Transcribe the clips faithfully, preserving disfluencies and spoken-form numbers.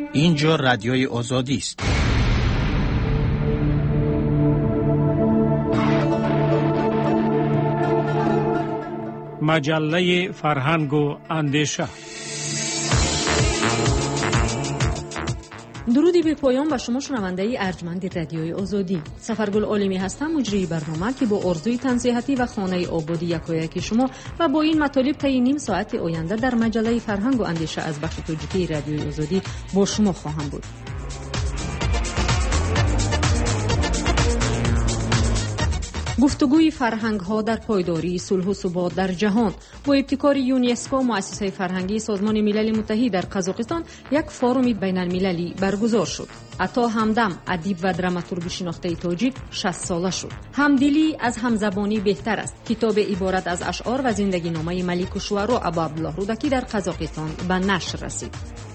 اینجا رادیوی آزادی است. مجله فرهنگ و اندیشه. درودی به پایان و شما شنونده ارجمند رادیوی آزادی. سفرگل عالمی هستم، مجری برنامه که با آرزوی تنصیحاتی و خانه آبادی یکایک شما و با این مطالب تا نیم ساعت آینده در مجله فرهنگ و اندیشه از بخش توجیهی رادیوی آزادی با شما خواهم بود. گفتگوی فرهنگ ها در پایداری صلح و ثبات در جهان. با ابتکار یونسکو، مؤسسه فرهنگی سازمان ملل متحد در قزاقستان یک فورم بین المللی برگزار شد. عطا همدم، ادیب و دراماتورگ شناخته تاجیک، شصت ساله شد. همدلی از همزبانی بهتر است. کتاب عبارت از اشعار و زندگی نامه ملک الشعراء ابا عبدالله رودکی در قزاقستان به نشر رسید.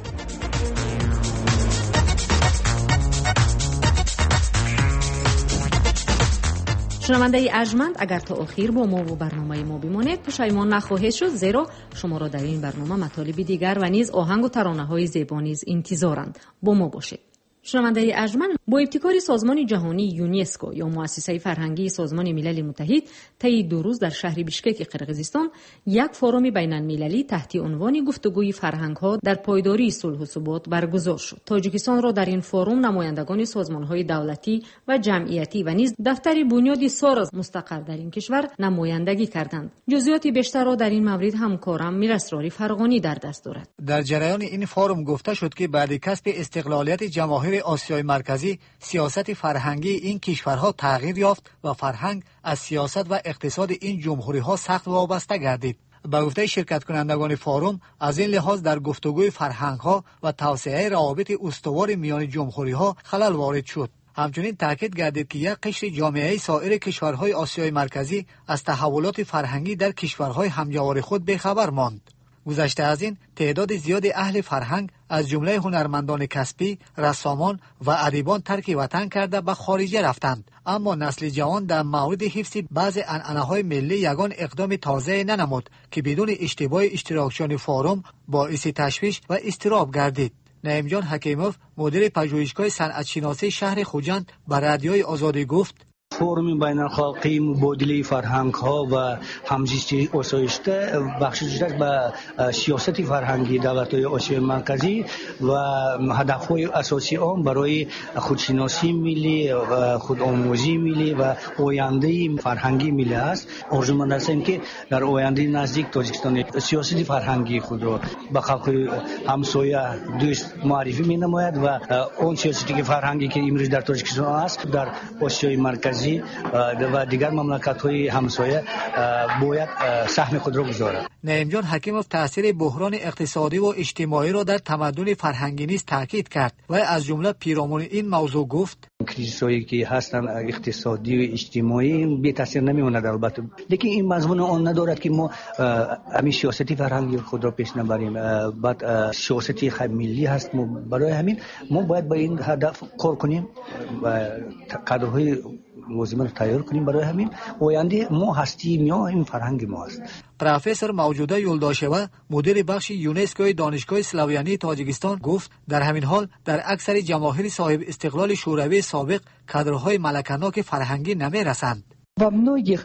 شنونده ارجمند، اگر تا آخر با ما و برنامه ما بمانید پشیمان نخواهید شد، زیرا شما را در این برنامه مطالب دیگر و نیز آهنگ و ترانه‌های زیبا نیز انتظارند. با ما باشید. شنونده ارجمند، با ابتکار سازمان جهانی یونسکو یا مؤسسه فرهنگی سازمان ملل متحد طی دو روز در شهر بیشکک قرقیزستان یک فورم بین المللی تحت عنوان گفتگوی فرهنگ ها در پایداری صلح و ثبات برگزار شد. تاجیکستان را در این فورم نمایندگان سازمان های دولتی و جمعیتی و نیز دفتر بنیاد ساراز مستقر در این کشور نمایندگی کردند. جزئیات بیشتر را در این مورد همکارم میراسراری فرغانی در دست دارد. در جریان این فورم گفته شد که بعد کسب استقلالیت جماهیر آسیای مرکزی، سیاست فرهنگی این کشورها تغییر یافت و فرهنگ از سیاست و اقتصاد این جمهوری‌ها سخت وابسته گردید. به گفته شرکت کنندگان فورم، از این لحاظ در گفتگوی فرهنگ‌ها و توسعه روابط استوار میان جمهوری‌ها خلل وارد شد. همچنین تاکید گردید که یک قشر جامعه سایر کشورهای آسیای مرکزی از تحولات فرهنگی در کشورهای همجوار خود بی‌خبر ماند. گذشته از این، تعداد زیاد اهل فرهنگ از جمله هنرمندان کسبی، رسامان و ادیبان ترک وطن کرده به خارج رفتند، اما نسل جوان در مورد حفظ بعض عنعنه‌های ملی یگان اقدام تازه ننمود که بدون اشتباه اشتراکچیان فورم باعث تشویش و اضطراب گردید. نعیم جان حکیموف، مدیر پژوهشگاه صنعت شناسی شهر خوجند، به رادیوی آزادی گفت: فورم بین الخلقی مبادله فرهنگ ها و همزیستی آسایشته بخش جدا به سیاست فرهنگی دولت های آسیای مرکزی و هدف های اساسی آن برای خودشناسی ملی و خودآموزی ملی و آینده فرهنگی ملی است. آرزومند هستیم که در آینده نزدیک تاجیکستان سیاست فرهنگی خود را به خلق همسایه دوست معرفی می نماید و اون سیاستی فرهنگی که امروز در تاجیکستان است در آسیای مرکزی و دیگر مملکت‌های همسایه باید سهم خود را بگذارد. نعیم جان حکیموف تاثیر بحران اقتصادی و اجتماعی را در تمدن فرهنگی نیز تاکید کرد و از جمله پیرامون این موضوع گفت: کریزهایی که هستند اقتصادی و اجتماعی بی تاثیر نمیموند البته، لیکن این مضمون آن ندارد که ما همین سیاستی فرهنگی خود را پیش نبریم. بعد سیاستی ملی هست، ما برای همین ما باید با این هدف کار کنیم و کادرهای لازم را تیار کنیم. برای همین آینده ما هستیم یا این فرهنگ ما است. پروفسور موجوده یولداشوا، مدیر بخش یونسکو دانشگاه اسلاویانی تاجیکستان گفت: در همین حال در اکثر جماهیر صاحب استقلال شوروی سابق کادرهای ملکاناک فرهنگی نمی‌رسند. Во многих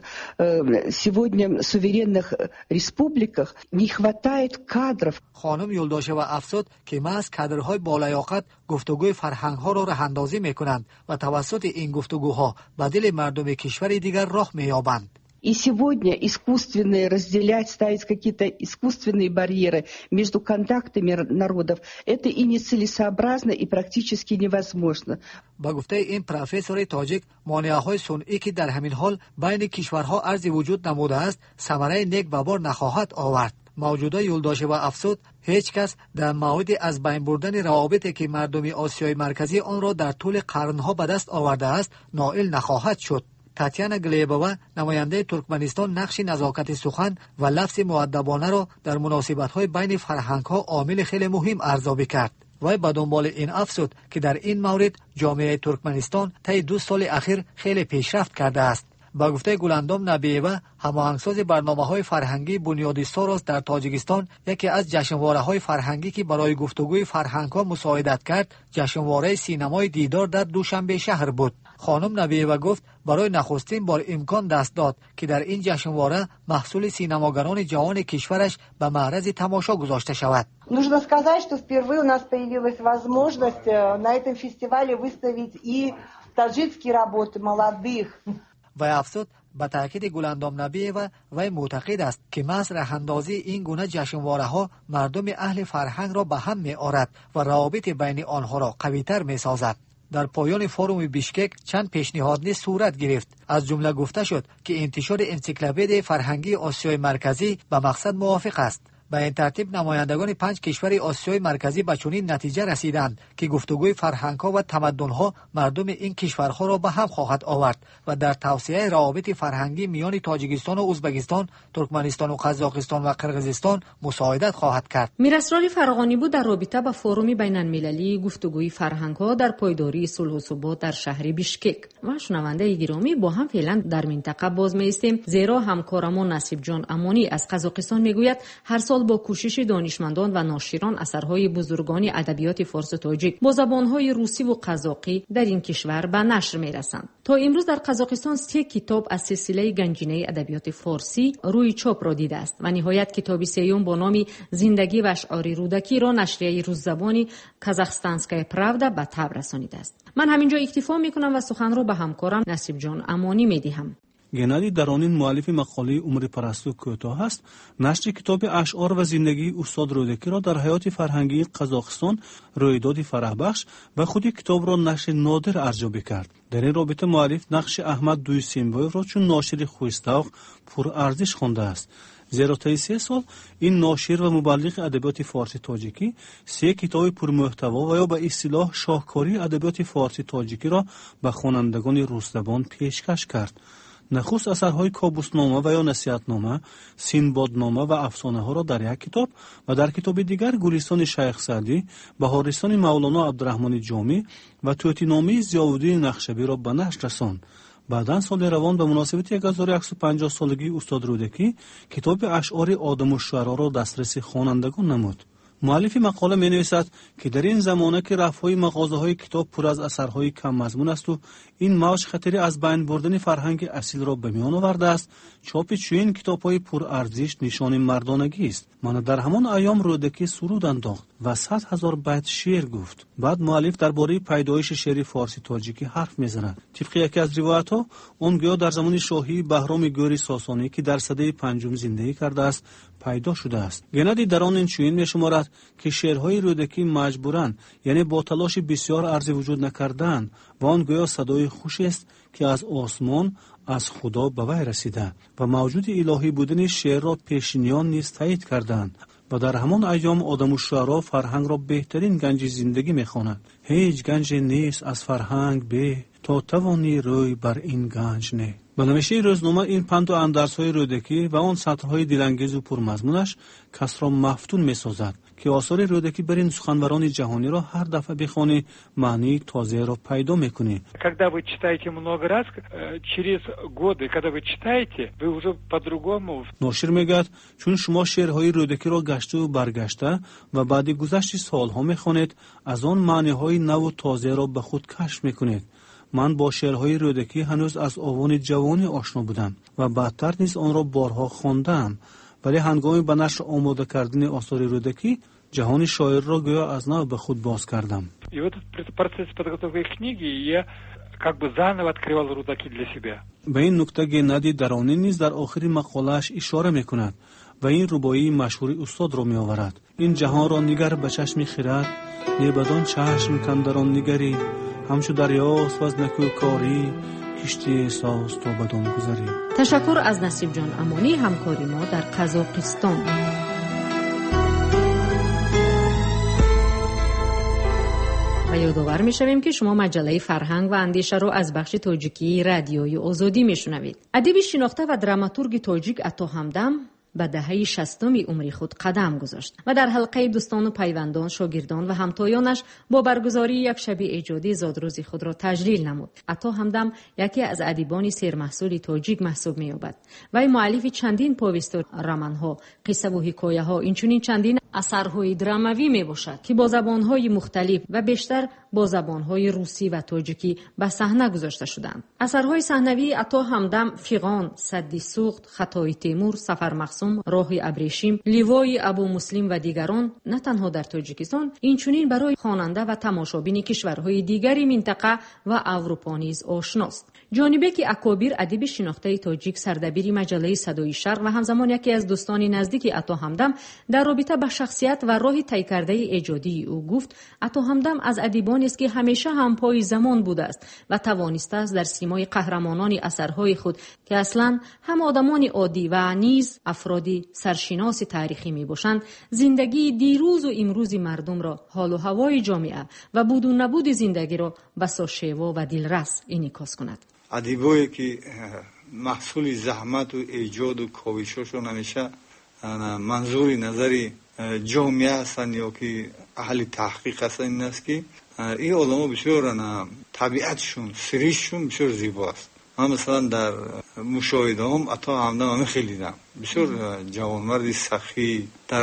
э, сегодня суверенных республиках не хватает кадров. خانم یولداشوا افزود که محض کادرهای بالیاقت گفتگوی فرهنگ‌ها را راه‌اندازی می‌کنند و توسط این گفتگوها به دل مردم کشور دیگر راه می‌یابند. И сегодня искусственные разделять, ставить какие-то искусственные барьеры между контактами народов, это и нецелесообразно, и практически невозможно. با گفته این پروفسور تاجیک، مانع‌های صنعی که در همین حال بین کشورها عرض وجود نموده است، ثمره نیک به بار نخواهد آورد. موجوده یولداشوا افزود: هیچ کس در مورد از بین بردن روابطی که مردم آسیای مرکزی آن را در طول قرنها به دست آورده است، نائل نخواهد شد. تاتیانا گلیبووا، نماینده ترکمنستان، نقش نزاکت سخن و لفظ مؤدبانه را در مناسبت‌های بین فرهنگ‌ها عامل خیلی مهم ارزیابی کرد. و به دنبال این افزود که در این مورد جامعه ترکمنستان طی دو سال اخیر خیلی پیشرفت کرده است. با گفته گلاندام نبی‌یوا، هماهنگساز برنامه‌های فرهنگی بنیادی ساروس در تاجیکستان یکی از جشنواره‌های فرهنگی که برای گفتگوی فرهنگ‌ها مساعدت کرد، جشنواره سینمای دیدار در دوشنبه شهر بود. خانم نبی‌یوا گفت برای نخستین بار امکان دست داد که در این جشنواره محصول سینماگران جوان کشورش به معرض تماشا گذاشته شود. Нужно сказать, что впервые у нас появилась возможность на этом фестивале выставить и таджикские работы молодых. و افزود به تاکید گلاندام نبی‌یوا و معتقد است که محض راه‌اندازی این گونه جشنواره‌ها مردم اهل فرهنگ را به هم می‌آورد و روابط بین آنها را قوی‌تر می‌سازد. در پایان فروم بیشکک چند پیشنهاد نیز صورت گرفت. از جمله گفته شد که انتشار انسیکلوپدی فرهنگی آسیای مرکزی به مقصد موافق است. به این ترتیب نمایندگان پنج کشور آسیای مرکزی به چنین نتیجه رسیدند که گفتگوی فرهنگ‌ها و تمدن‌ها مردم این کشورها را به هم خواهد آورد و در توسعه روابط فرهنگی میان تاجیکستان و ازبکستان، ترکمنستان و قزاقستان و قرقیزستان مساعدت خواهد کرد. میراسرال فرغانی بود در رابطه با فروم بین‌المللی گفتگوی فرهنگ‌ها در پایداری صلح و ثبات در شهر بیشکک. و شنونده گرامی، با هم فعلا در منطقه باز می‌ایستیم، زیرا همکارمون نصیب جان امانی از قزاقستان میگوید هر سال با کوشش دانشمندان و ناشران اثرهای بزرگان ادبیات فارسی تاجیک با زبانهای روسی و قزاقی در این کشور به نشر میرسند. تا امروز در قزاقستان سه کتاب از سلسله گنجینه ادبیات فارسی روی چاپ را دیده است و نهایت کتابی سوم با نام زندگی و اشعار رودکی را نشریه روززبانی کازاخستانسکای پراودا به تب رسانیده است. من همینجا اکتفا میکنم و سخن را به همکارم نصیب جان امانی میدهم. گنادی درونین مؤلف مقاله عمر پرستو کوتاه است. نشر کتاب اشعار و زندگی استاد رودکی را در حیات فرهنگی قزاقستان رویدادی فرح بخش و خود کتاب را نشر نادر ارزیابی کرد. در این رابطه مؤلف نقش احمد دویسیمبایو را چون ناشر خویستاق پر ارزش خوانده است. زیرا طی سه سال این ناشر و مبلغ ادبیات فارسی تاجیکی سه کتاب پرمحتوا و یا به اصطلاح شاهکاری ادبیات فارسی تاجیکی را به خوانندگان روس‌زبان پیشکش کرد. نخست اثرهای کابوسنامه و یا نصیحتنامه، سینبادنامه و افسانه ها را در یک کتاب و در کتاب دیگر گلستان شیخ سعدی، بهارستان مولانا عبدالرحمن جامی و طوطی‌نامه ضیاءالدین نقشبی را به نشر رساند. بعداً سال روان به مناسبت هزار و صد و پنجاه سالگی استاد رودکی کتاب اشعار آدم و شعرا را دسترس خوانندگان نمود. مؤلف مقاله می نویسد که در این زمانه که رفع‌های مغازه‌های کتاب پر از اثرهای کم مضمون است و این موج خطری از بین بردن فرهنگ اصیل را به میان آورده است، چاپ چنین کتاب‌های پر ارزش نشان مردانگی است. من در همان ایام رودکی سرود انداخت و صد هزار بیت شعر گفت. بعد مؤلف درباره پیدایش شعر فارسی تاجیکی حرف می‌زند. طبق یکی از روایت‌ها اون گویا در زمان شاهی بهرام گوری ساسانی که در سده پنجم زندگی کرده است پیدا شده است. گنادی در آن این چنین می‌شمارد که شعرهای رودکی مجبوراً یعنی با تلاش بسیار عرض وجود نکردن و آن گویا صدای خوشی است که از آسمان از خدا به وی رسیده و موجود الهی بودن شعر را پیشینیان نیز تایید کردند و در همان ایام آدم و شعرا فرهنگ را بهترین گنج زندگی می‌خوانند. هیچ گنج نیست از فرهنگ به تا توانی روی بر این گنج نه. به نوشته روزنامه این پند و اندرس‌های رودکی و آن سطرهای دلانگیز و پرمضمونش کس را مفتون می‌سازد که آثار رودکی بر این سخنوران جهانی را هر دفعه بخوانی معنی تازه را پیدا می‌کنی. Когда вы читаете много раз, через годы, когда вы читаете, вы уже по-другому. ناشر میگوید چون شما شعرهای رودکی را گشته و برگشته و بعد گذشت سالها می‌خوانید، از آن معنی‌های نو و تازه را به خود کشف می‌کنید. من با شعرهای رودکی هنوز از آوان جوانی آشنا بودم و بعدتر نیز آن را بارها خواندم، ولی هنگامی به نشر آماده کردن آثار رودکی جهان شاعر را گویا از نو به خود باز کردم. И в этот процесс подготовки книги я как бы заново открывал Рудaki для себя. به این نکته گنادی درونی نیز در آخر مقاله‌اش اشاره می‌کند و این ربایی مشهور استاد را می‌آورد. این جهان را نگر به چشم خرد، نه بدان چشم کندران نگری، همچو دریاست و از نکوکاری کشتی احساس تا بدان گذری. تشکر از نصیب جان امانی، همکاری ما در قزاقستان. و یادآور می‌شویم که شما مجله فرهنگ و اندیشه را از بخش تاجیکی رادیوی آزادی می‌شنوید. ادیب شناخته و دراماتورگ تاجیک عطا همدم به دهه شصتم عمر خود قدم گذاشت و در حلقه دوستان و پیوندان، شاگردان و همتایانش با برگزاری یک شب ایجادی زادروز خود را تجلیل نمود. عطا همدم یکی از ادیبان سرمحصول تاجیک محسوب می‌یابد. وی مؤلف چندین پویست و رمان‌ها، قصه و حکایه‌ها، اینچنین چندین اثرهای دراموی میباشد که با زبان‌های مختلف و بیشتر با زبان‌های روسی و تاجیکی به صحنه گذاشته شدند. اثرهای صحنوی عطا همدم فیغان، سد سوخت، خطای تیمور، سفر مقسوم، راه ابریشم، لیوای ابو مسلم و دیگران نه تنها در تاجیکستان، اینچنین برای خواننده و تماشابین کشورهای دیگری منطقه و اروپا نیز آشناست. جانبک اکابر ادیب شناخته تاجیک، سردبیر مجله صدای شرق و همزمان یکی از دوستان نزدیک عطا همدم در رابطه با شخصیت و راه طی کرده ایجادی او گفت: عطا همدم از ادیبانی است که همیشه همپای زمان بوده است و توانسته است در سیمای قهرمانان اثرهای خود که اصلا هم آدمان عادی و نیز افرادی سرشناس تاریخی می باشند، زندگی دیروز و امروز مردم را، حال و هوای جامعه و بود و نبود زندگی را بساشیوا و دلرس انعکاس کند. ادیبایی که محصول زحمت و ایجاد و کوشششون همیشه منظور نظری جامعه هستند یا که اهل تحقیق هستند، این است که این علما بسیار طبیعتشون، سریششون بسیار زیباست. من مثلا در مشاهده هم عطا همدم همه خیلی دیدم، بسیار جوانمردی سخی، در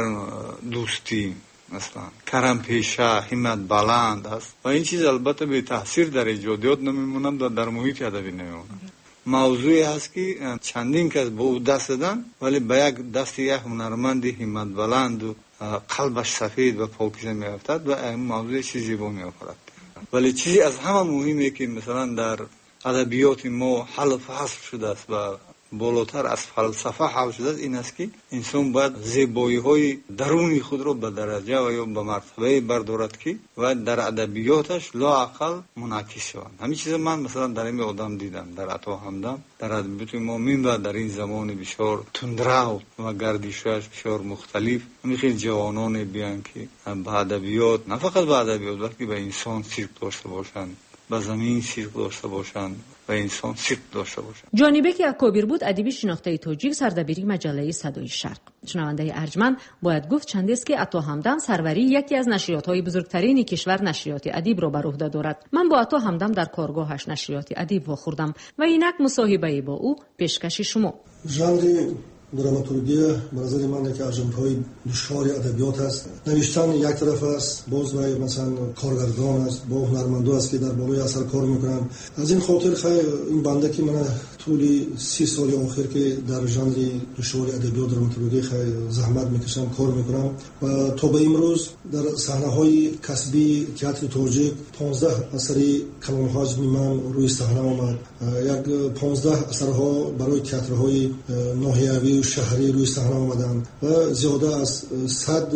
دوستی مثلا کرم پیشه، همت بلند است و این چیز البته به تاثیر در ایجادیات نمیمونم و در محیط ادبی نمیمونم. موضوعی هست که چندین کس با او دست دادن ولی به یک دست یک هنرمندی همت بلند و قلبش سفید و پاکیزه میافتد و این موضوع چیزی زیبا میآورد. ولی چیزی از همه مهمه که مثلا در ادبیات ما حل و فصل شده است و بالاتر از فلسفه حل شده است، این است که انسان باید زیبایی های درونی خود را به درجه و یا به مرتبه بردارد که و در ادبیاتش لااقل منعکس شوند. همین چیز من مثلا در این آدم دیدم، در عطا همدم، در ادبیات ما می‌بینم در این زمان بسیار تندرو و گردشش بسیار مختلف، همین خیلی جوانان بیان که به ادبیات، نه فقط به ادبیات بلکه به انسان سیرک داشته باشند، به زمین سیرک داشته باشند و انسان سیرک داشته باشند. جانبک اکابر بود ادیب شناخته تاجیک، سردبیری مجله صدای شرق. شنونده ارجمند باید گفت چند است که عطا همدم سروری یکی از نشریات‌های بزرگترین کشور نشریات ادیب را بر عهده دارد. من با عطا همدم در کارگاهش نشریات ادیب واخوردم و اینک مصاحبه با او پیشکش شما. ژانر دراماتورگی به نظر من یکی از ژانرهای دشوار ادبیات است. نوشتن یک طرف است، باز و مثلا کارگردان است، با هنرمندا است که در بالای اثر کار میکنن. از این خاطر خیلی این بنده که من طول سی سال آخر که در ژانر دشوار ادبیات دراماتورگی خیلی زحمت میکشم، کار میکنم و تا به امروز در صحنه‌های کسبی تئاتر تاجیک پانزده اثری کلام حاج من روی صحنه آمد. یک پانزده اثرها برای تئاترهای ناحیوی و شهری روی صحنه آمدن و زیاده از صد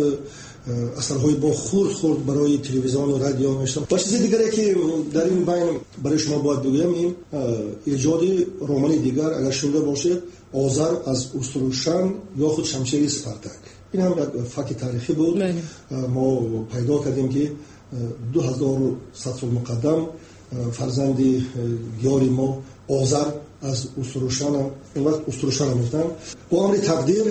اثرهای با خورد خورد برای تلویزیون و رادیو نوشتم. و چیز دیگری که در این بین برای شما باید بگویم، این ایجاد رمان دیگر اگر شنیده باشید، آذر از استروشن یا خود شمشیر اسپارتاک. این هم یک فکت تاریخی بود. ما پیدا کردیم که دو هزار و صد سال مقدم فرزند یاری ما آذر از استروشن، این وقت استروشن میگفتن، با امر تقدیر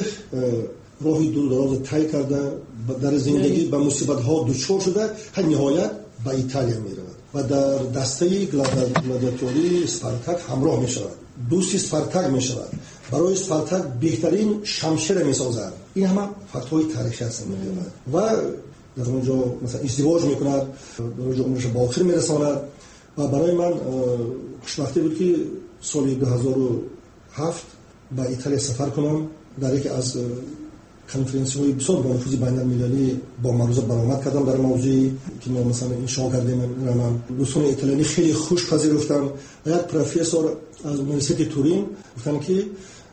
راهی دور دراز طی کرده، در زندگی به مصیبت ها دچار شده، تا نهایت به ایتالیا میرود و در دسته گلادیاتوری اسپارتاک همراه میشود، دوست اسپارتاک میشود، برای اسپارتاک بهترین شمشیر میسازد. این همه فکت های تاریخی هستند و در اونجا مثلا ازدواج میکند، در اونجا عمرش به آخر میرساند و برای من خوشبختی بود که سال دو هزار و هفت به ایتالیا سفر کنم، در یکی از کنفرانس‌های بسیار با نفوذ بین‌المللی با مروزه برآمد کردم در موضوعی که ما مثلا انشاء کردیم. من دوستان ایتالیایی خیلی خوش پذیرفتن و یک پروفسور از یونیورسیته تورین گفتن که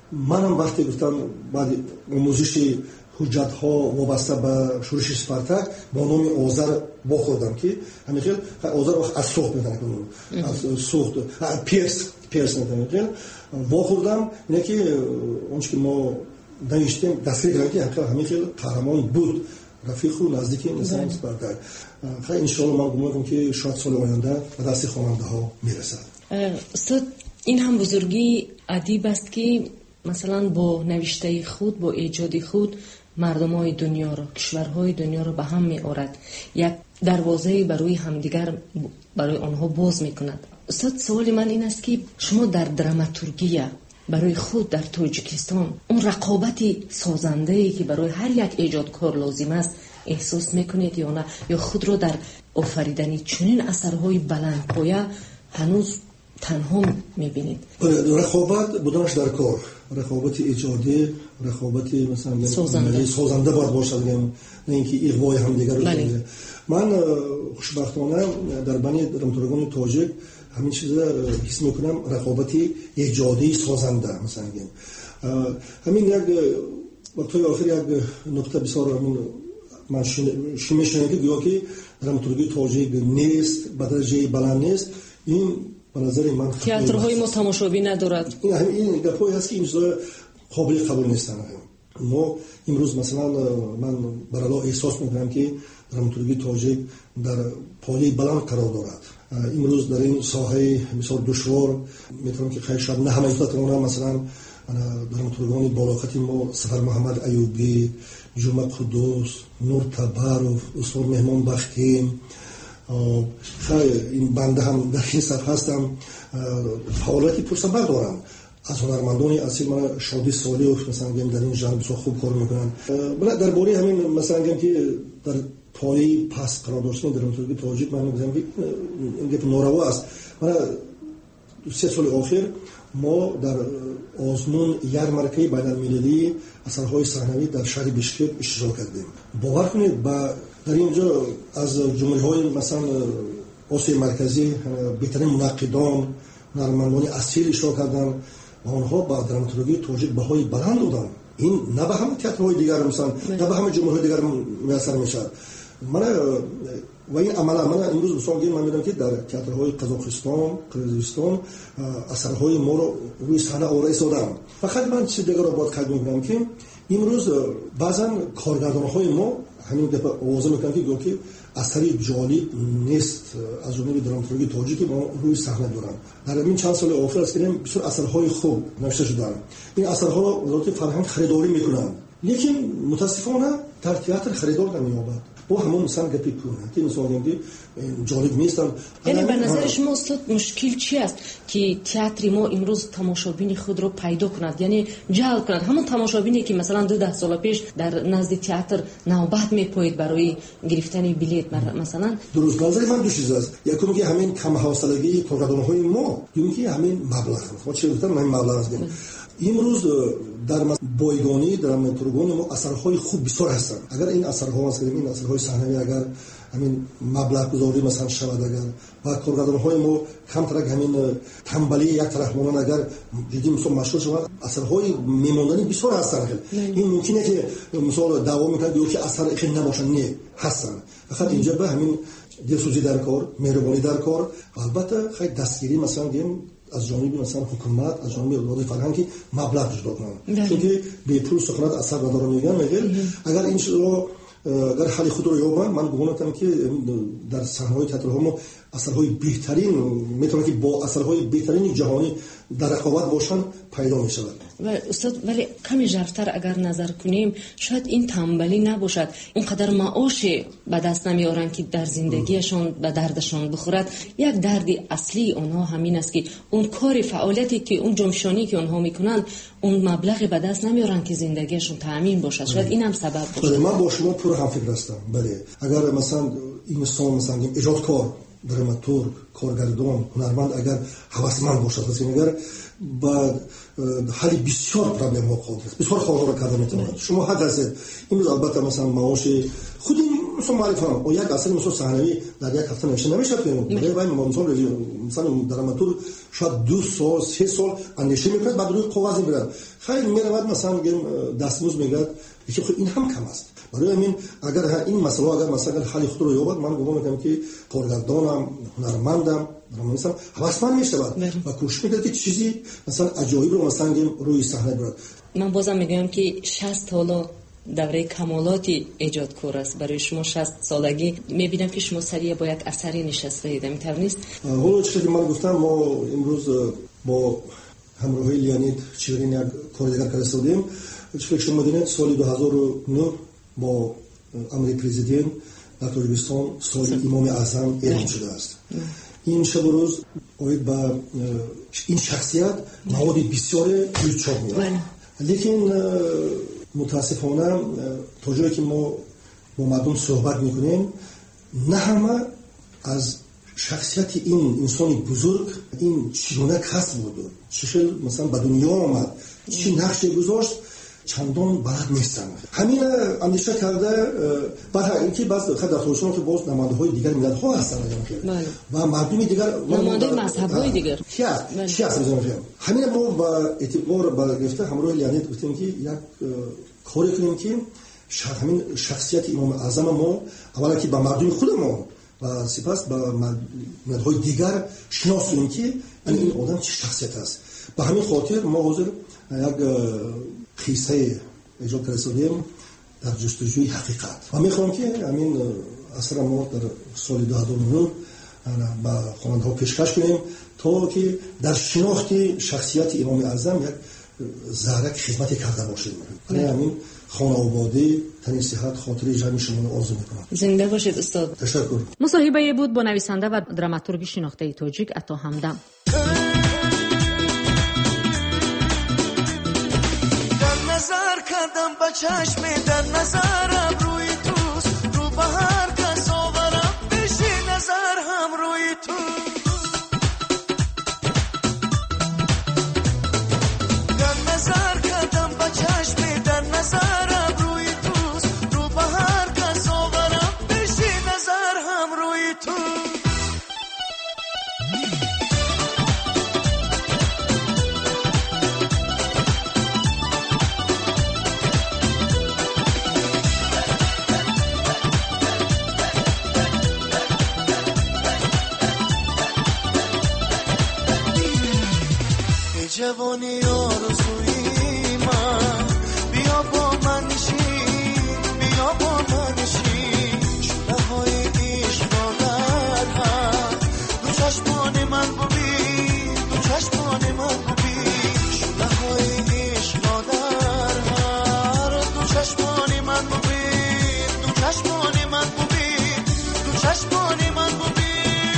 منم وقتی گفتم بعد آموزش حجت ها وابسته به شورش اسپارتاک با نام آذر واخوردم که همین خیلی آذر از سوخت میتونه کنم، از سوخت پیرس پیرس میتونه واخوردم. اینه که اونچه که ما نوشتیم دستگیر کردیم که همین خیلی قهرمان بود، رفیق و نزدیک نظام اسپارتاک. خیلی انشالله من گمان کنم که شاید سال آینده به دست خواننده ها میرسد. استاد این هم بزرگی ادیب است که مثلا با نوشته خود، با ایجاد خود مردمای دنیا رو، کشورهای دنیا رو به هم می آورد، یک دروازه برای همدیگر برای آنها باز می کند. استاد، سوال من این است که شما در دراماتورگی برای خود در تاجیکستان اون رقابت سازنده‌ای که برای هر یک ایجادکار لازم است احساس میکنید یا نه، یا خود رو در آفریدن چنین اثرهای بلندپایه هنوز تنها میبینید؟ رقابت بودنش در کار، رقابت ایجادی، رقابت مثلا سازنده سازنده باید باشد، نه اینکه اغوای هم دیگر رو بله. من خوشبختانه در بین دراماتورگان تاجیک همین چیز حس میکنم، رقابتی ایجادی سازنده. مثلا همین یک وقتای آخر یک نکته بسیار همین من شمیشنم که گویا که دراماتورگی تاجیک نیست، به درجه بلند نیست. این به نظر من تئاترهای ما تماشابی ندارد. این این گپایی هست که این چیزا قابل قبول نیستن. ما امروز مثلا من برای احساس میکنم که دراماتورگی تاجیک در پایه بلند قرار دارد. امروز در این ساحه بسیار دشوار میتونم که خیلی شاید نه همه بتونم، مثلا دراماتورگان بالاخطی ما سفر محمد ایوبی، جمعه قدوس، نور تبروف، استاد مهمان بختیم، خیلی این بنده هم در این صف هستم، فعالیتی پرسنبر دارم. از هنرمندان اصیل من شادی سالیوف مثلا در این ژانر بسیار خوب کار میکنن. بله درباره همین مثلا گم که در پایه پس قرار داشتن دراماتورگی تاجیک من میگم که این گپ ناروا است. من سه سال آخر ما در آزمون یارمارکه بین‌المللی اثرهای صحنوی در شهر بشکک اشتراک کردیم. باور کنید با در اینجا از جمهوری‌های مثلا آسیای مرکزی بهترین منقدان، هنرمندان اصیل اشتراک کردن و آنها با دراماتورگی تاجیک بهای بلند دادن. این نه به همه تئاترهای دیگر مثلا نه به همه جمهوری‌های دیگر میسر میشه. من و این عملا من امروز مثلا گیم من میدونم که در تئاترهای قزاقستان، قرقیزستان اثرهای ما رو روی صحنه آورده ایستادن. فقط من چیز دیگر رو باید قید میکنم که امروز بعضا کارگردان‌های ما همین دفعه آوازه میکنن که گویا که اثری جالب نیست از جمله دراماتورگی تاجیک که ما روی صحنه دارن. در این چند سال آخر است که بسیار اثرهای خوب نوشته شدن. این اثرها وزارت فرهنگ خریداری میکنن، لیکن متاسفانه در تئاتر خریدار نمی‌یابد. با همون مثلا گپی کنه که مثلا میگه جالب نیستن. یعنی به نظر شما استاد مشکل چی است که تئاتر ما امروز تماشابین خود رو پیدا کند، یعنی جلب کند؟ همون تماشابینی که مثلا دو ده سال پیش در نزد تئاتر نوبت میپوید برای گرفتن بلیت مثلا. درست. نظر من دو چیز است. یکی میگه همین کم حوصلگی کارگردان‌های ما، یکی همین مبلغ. ما چه گفتم من مبلغ است. امروز در بایگانی دراماتورگان ما اثرهای خوب بسیار هستند. اگر این اثرها هست این اثرهای صحنوی اگر همین مبلغ گذاری مثلا شود، اگر و کارگردان‌های ما کمتر همین تنبلی یک طرف مونن اگر دیدیم مثلا مشهور شود، اثرهای میموندنی بسیار هستند. این ممکنه که مثلا دعوا میکنه که اثر خیلی نباشه، نه هستند. فقط اینجا به همین دلسوزی در کار، مهربانی در کار، البته خیلی دستگیری مثلا گیم از جانب مثلا حکومت، از جانب وزارت فرهنگ مبلغ جدا کنن، چون که به پول سخنات اثر نداره میگن. مگر اگر این رو اگر حال خود رو یابن، من گمان می‌کنم که در صحنه‌های تئاترها ما اثرهای بهترین میتونه که با اثرهای بهترین جهانی در رقابت باشن پیدا می‌شود. و استاد ولی کمی ژرفتر اگر نظر کنیم شاید این تنبلی نباشد، اینقدر معاش به دست نمیارن که در زندگیشان به دردشان بخورد. یک دردی اصلی اونها همین است که اون کار فعالیتی که اون جنبشانی که اونها میکنن اون مبلغی به دست نمیارن که زندگیشون تامین باشد. شاید اینم سبب باشه. من با شما پور هم فکر هستم. بله اگر مثلا این انسان مثلا ایجادکار، دراماتورگ، کارگردان، هنرمند اگر هوسمند باشد، اگر با حل بسیار پرابلم ها قادر است، بسیار کارها را کرده میتواند. شما حق هستید امروز البته مثلا معاش خودی مثلا معرفی کنم و یک اصل مثلا صحنوی در یک هفته نمیشه نمیشه کنیم. برای ما مثلا مثلا دراماتورگ شاید دو سال سه سال اندیشه میکنه بعد روی کاغذ میبرد. خیلی میرود مثلا میگم دستمزد میگه که خب این هم کم است. برای همین اگر این مسئله اگر مثلا حل خود رو یابد، من گمان میکنم که کارگردانم، هنرمندم، دراماتورگم هوسمند میشه و کوشش میکنه که چیزی مثلا عجایب رو مثلا روی صحنه بیارد. من بازم میگم که شصت سال دوره کمالات ایجادکار است. برای شما شصت سالگی میبینم که شما سریع با یک اثری نشسته اید، میتونید؟ حالا چیزی که من گفتم، ما امروز با همراه لیانید چیرین یک کار دیگر فرستادیم. فکر شما می‌دونید سال دو هزار و نه با امر پرزیدنت در تاجیکستان سال امام اعظم اعلام شده است. این شب و روز اوید با این شخصیت مواد بسیار زود چاپ می‌کنه. لیکن متاسفانه تا جایی که ما با مردم صحبت می‌کنیم نه همه از شخصیت این انسان بزرگ این چگونه کسب بود، چه مثلا به دنیا آمد، چی نقشی گذاشت چندان بلد نیستن. همین اندیشه کرده بعد اینکه باز خود در تاجیکستان که باز نمادهای دیگر ملت‌ها هستن و مردم دیگر نمادهای مذهب‌های دیگر چی چی هست می‌ذارم. همین ما با اعتبار با گرفته همراه لیانید گفتیم که یک کاری کنیم که همین شخصیت امام اعظم ما اولا که با مردم خود ما و سپس با مردهای دیگر شناسونیم که این آدم چه شخصیت است. به همین خاطر ما حاضر یک قصه اجرا کردیم در جستجوی حقیقت و میخوام که همین اثر ما در سال دو هزار و نه با خواننده‌ها پیشکش کنیم تا که در شناخت شخصیت امام اعظم یک ذره خدمتی کرده باشیم. همین خانواده تنین صحت خاطر جمعی شما آرزو میکنم. زنده باشید استاد. تشکر. مصاحبه بود با نویسنده و دراماتورگ شناخته تاجیک عطا همدم. در نظر کردم با چشم در نظرم روی توست، رو به هر کس آورم بشی نظر هم روی تو. در نظر کردم با چشم در نظرم روی توست، رو به هر کس آورم بشی نظر هم روی تو. جوانی آرزوی من بیا با من نشین، بیا با من نشین، شده های عشق را در هم دو چشمان من ببین، دو چشمان من ببین، شده های عشق را در هم دو چشمان من ببین، دو چشمان من ببین، دو چشمان من ببین.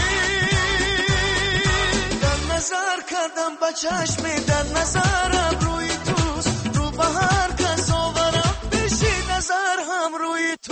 در نظر کردم با چشم در نظرم روی توست، رو به هر کس آورم بشی نظر هم روی تو.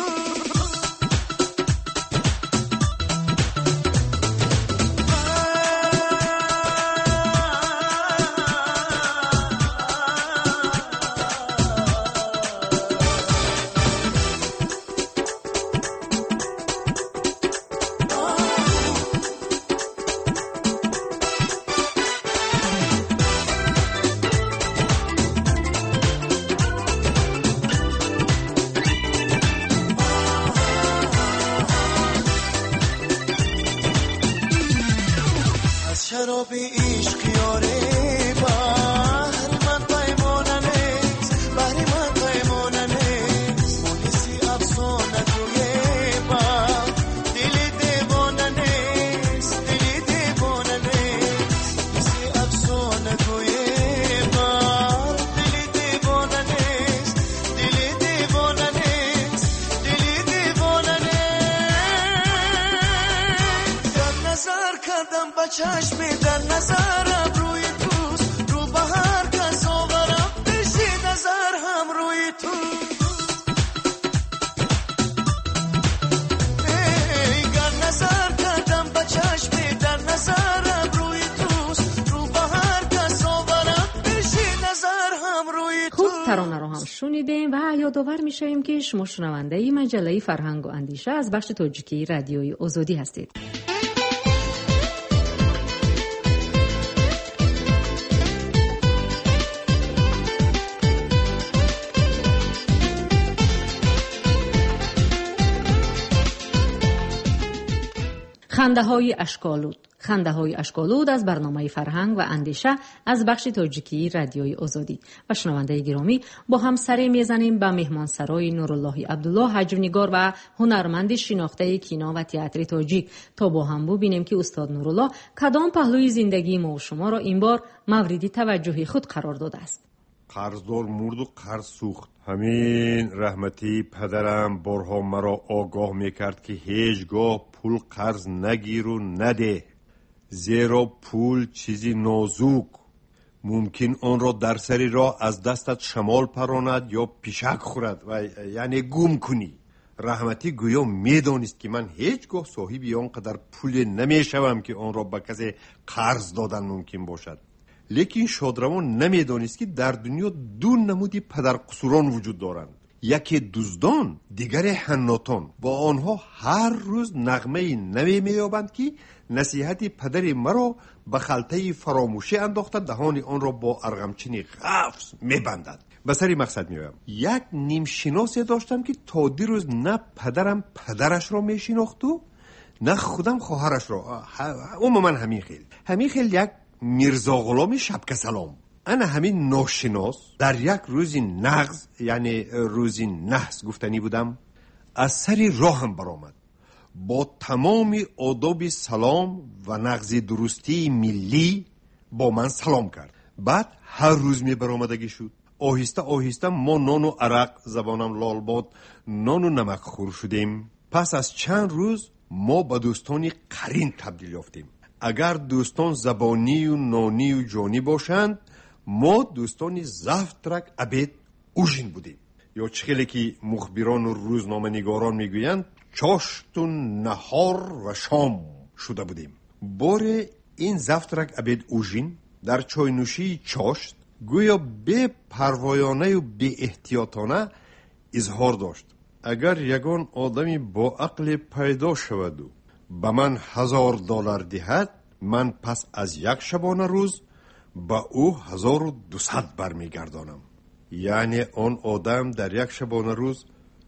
شراب عشق یاره بحر من پیمانه نیست، بحر من پیمانه نیست، مونسی افسانه توی بحر دل دیوانه نیست، دل دیوانه نیست، مونسی افسانه توی بحر دل دیوانه نیست، دل دیوانه نیست، دل دیوانه نیست. در نظر کردم با چشم در نظرم روی توست، رو به هر کس آورم بشی نظر هم روی تو. ای گر نظر کردم با چشم در نظرم روی توست، رو به هر کس آورم بشی نظر هم روی تو. خوب ترانه رو هم شنیدیم و یادآور میشیم که شما شنونده مجله فرهنگ و اندیشه از بخش تاجیکی رادیوی آزادی هستید. خنده های اشکالود خنده های اشکالود از برنامه فرهنگ و اندیشه از بخش تاجیکی رادیوی آزادی. و شنونده گرامی، با هم سری میزنیم به مهمانسرای نورالله عبدالله، هجونیگار و هنرمند شناخته کینا و تئاتر تاجیک، تا با هم ببینیم که استاد نورالله کدام پهلوی زندگی ما و شما را این بار مورد توجه خود قرار داده است. قرضدار مرد و قرض سوخت. همین رحمتی پدرم بارها مرا آگاه میکرد که هیچگاه پول قرض نگیر و نده، زیرا پول چیزی نازک، ممکن آن را در سری راه از دستت شمال پراند یا پیشک خورد و یعنی گم کنی. رحمتی گویا میدانست که من هیچگاه صاحبی آنقدر پول نمیشوم که آن را به کسی قرض دادن ممکن باشد. لیکن شادروان نمیدانست که در دنیا دو نمودی پدر قصوران وجود دارند، یکی دزدان، دیگری حناتان. با آنها هر روز نغمه نمی میابند که نصیحت پدر مرا به خلطه فراموشی انداخته دهان آن را با ارغمچین غفص میبندد. به سری مقصد میایم. یک نیم شناسی داشتم که تا دیروز نه پدرم پدرش را میشناخت و نه خودم خواهرش را. عموما همین خیل همین خیل یک میرزا غلام شبکه سلام. انا همین ناشناس در یک روزی نغز یعنی روزی نحس گفتنی بودم، از سری راهم برآمد. با تمام آداب سلام و نغز درستی ملی با من سلام کرد. بعد هر روز می برآمدگی شد. آهسته آهسته ما نان و عرق، زبانم لال باد، نان و نمک خور شدیم. پس از چند روز ما به دوستانی قرین تبدیل یافتیم. اگر دوستان زبانی و نانی و جانی باشند، ما دوستانی زفترک عبید اوژین بودیم، یا چخیلی که مخبران و روزنامه نگاران میگویند چاشت و نهار و شام شده بودیم. بار این زفترک عبید اوژین در چای نوشی چاشت گویا به پروایانه و به احتیاطانه اظهار داشت: اگر یگان آدمی با عقل پیدا شود و به من هزار دلار دهد، من پس از یک شبانه روز با او هزار و دوصد برمیگردانم. یعنی آن آدم در یک شبانه روز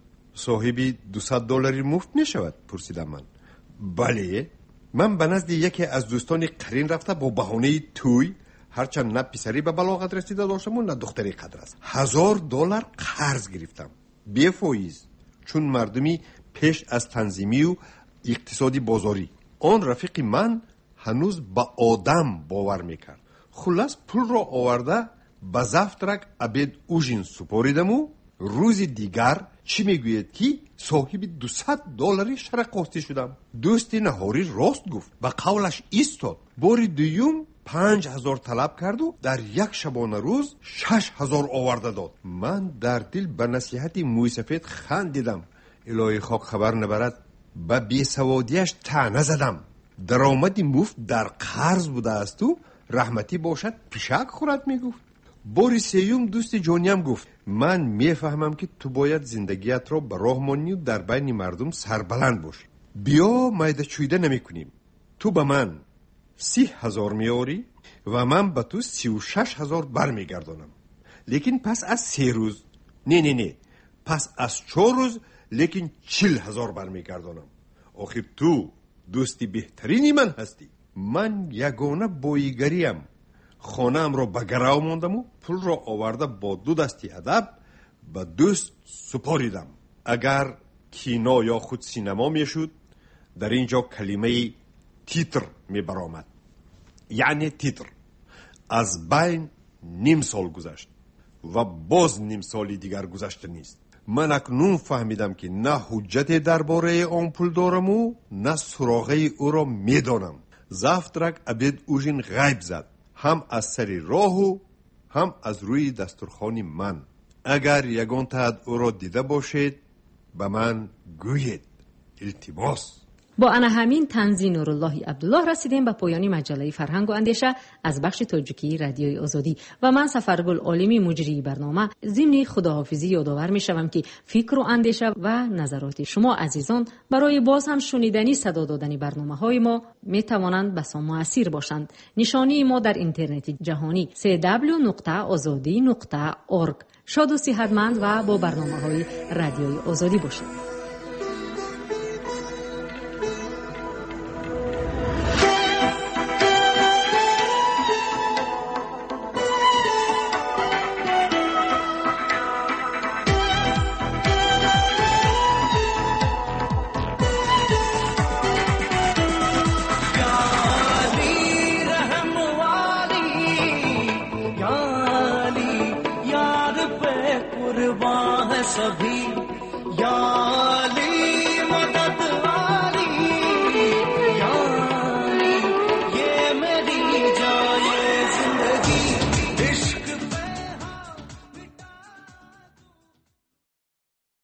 صاحبی دوصد دلاری مفت می شود؟ پرسیدم من. بله. من به نزد یکی از دوستان قرین رفته با بهانه توی، هرچند نه پسری به بلاغت رسیده داشتم و نه دختری قدر است، هزار دلار قرض گرفتم بی فایز، چون مردمی پیش از تنظیمی و اقتصادی بازاری. آن رفیق من هنوز با آدم باور میکرد. خلاص پول را آورده به زفترک عبید اوژین سپاریدم و روز دیگر چی میگوید که صاحب دوصد دلاری شرقاستی شدم. دوستی نهاری راست گفت، به قولش ایستاد. باری دویم پنج هزار طلب کرد و در یک شبانه روز شش هزار آورده داد. من در دل به نصیحت موی سفید خندیدم. الهی خاک خبر نبرد. به بیسوادیش طعنه زدم. درآمدی مفت در قرض بوده است و رحمتی باشد پیشک خورد میگفت. باری سیوم دوست جانیم گفت: من میفهمم که تو باید زندگیت را به راه مانی و در بین مردم سربلند باشی. بیا میده چویده نمی کنیم. تو به من سی هزار میاری و من به تو سی و شش هزار بر میگردانم. لیکن پس از سه روز، نه نه نه پس از چهار روز، لیکن چل هزار بر میگردانم. آخر تو دوستی بهترینی من هستی. من یگانه بایگریم. خانه‌ام را به گرو ماندم و پول را آورده با دو دستی ادب به دوست سپاریدم. اگر کینا یا خود سینما میشد، در اینجا کلمه تیتر می برآمد. یعنی تیتر. از بین نیم سال گذشت و باز نیم سالی دیگر گذشته نیست. من اکنون فهمیدم که نه حجت درباره آن پول دارم و نه سراغه او را میدانم. زفترک عبید اوژین غیب زد، هم از سری راه و هم از روی دسترخوان من. اگر یگان تد او را دیده باشید به من گویید. التماس. با انا همین تنزی نورالله عبدالله رسیدیم به پایان مجله فرهنگ و اندیشه از بخش تاجیکی رادیوی آزادی و من سفرگل عالمی مجری برنامه ضمن خداحافظی یادآور می شوم که فکر و اندیشه و نظرات شما عزیزان برای باز هم شنیدنی صدا دادن برنامه های ما می توانند بسیار مؤثر باشند. نشانی ما در اینترنت جهانی دبلیو دبلیو دبلیو نقطه آزادی نقطه اورگ. شاد و صحتمند و با برنامه های رادیوی آزادی باشید. सभी यार